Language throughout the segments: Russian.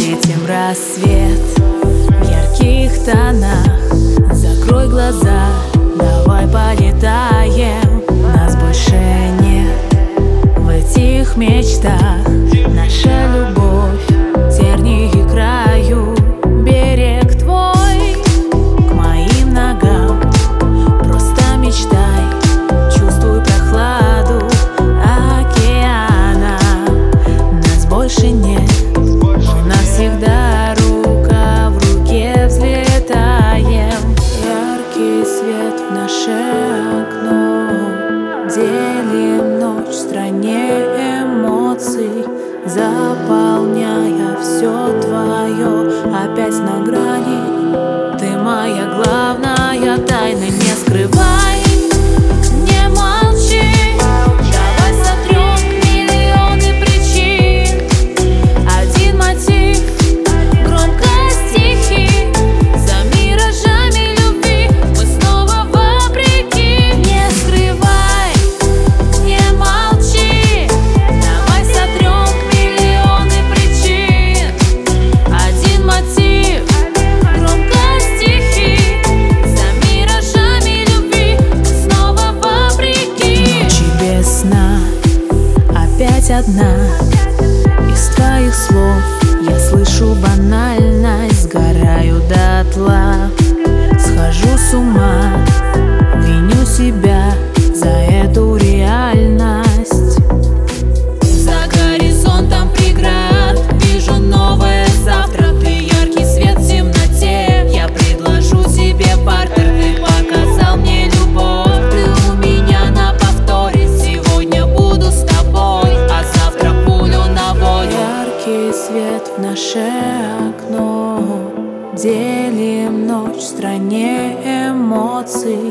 встретим рассвет в ярких тонах. Закрой глаза, давай полетаем. Нас больше нет в этих мечтах. Наша любовь тернии краю. Берег твой к моим ногам. Просто мечтай, чувствуй прохладу океана. Нас больше нет, но навсегда рука в руке взлетаем. Яркий свет в наше окно, делим ночь в стране эмоций, заполняя все твое. Опять на грани, ты моя главная тайна. Не скрывай, не молчи, давай сотрем миллионы причин. Один мотив, громко стихи, за миражами любви мы снова вопреки. Не скрывай, не молчи, давай сотрем миллионы причин. Один мотив, громко стихи, за миражами любви мы снова вопреки. Ночи без сна, опять одна. Из твоих слов я слышу банальность, сгораю дотла, схожу с ума, виню себя за эту реальность. За горизонтом преград вижу новое завтра. Ты яркий свет в темноте, я предложу тебе бартер. Ты показал мне любовь, ты у меня на повторе. Сегодня буду с тобой, а завтра пулю на волю. Яркий свет в наше окно, делим ночь в стране эмоций,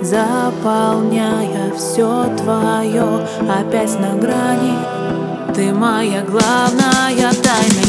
заполняя все твое. Опять на грани, ты моя главная тайна.